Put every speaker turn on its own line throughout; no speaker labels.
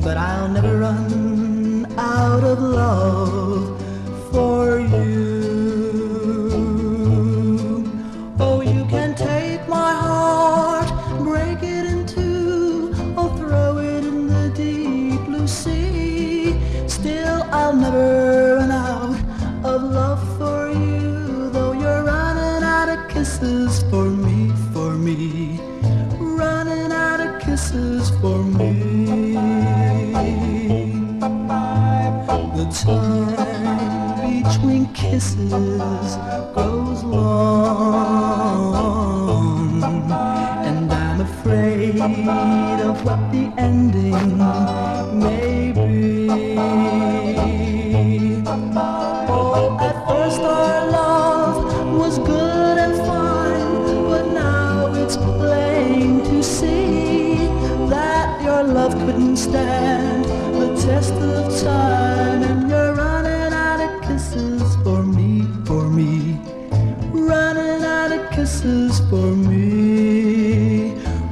but I'll never run out of love for you. Oh, you can take my heart, break it in two, or throw it in the deep blue sea. Still, I'll never run out of love for you, though you're running out of kisses for me, for me, running out of kisses for me. The time between kisses grows long, and I'm afraid of what the ending may be. Oh, at first our love was good and fine, but now it's plain to see that your love couldn't stand the test of time, and you're running out of kisses for me, running out of kisses for me.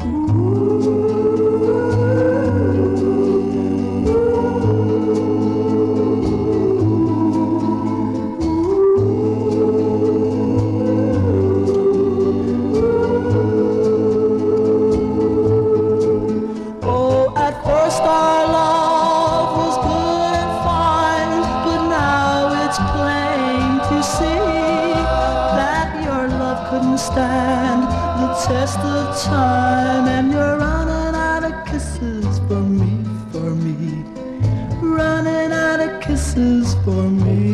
Couldn't stand the test of time, and you're running out of kisses for me, running out of kisses for me.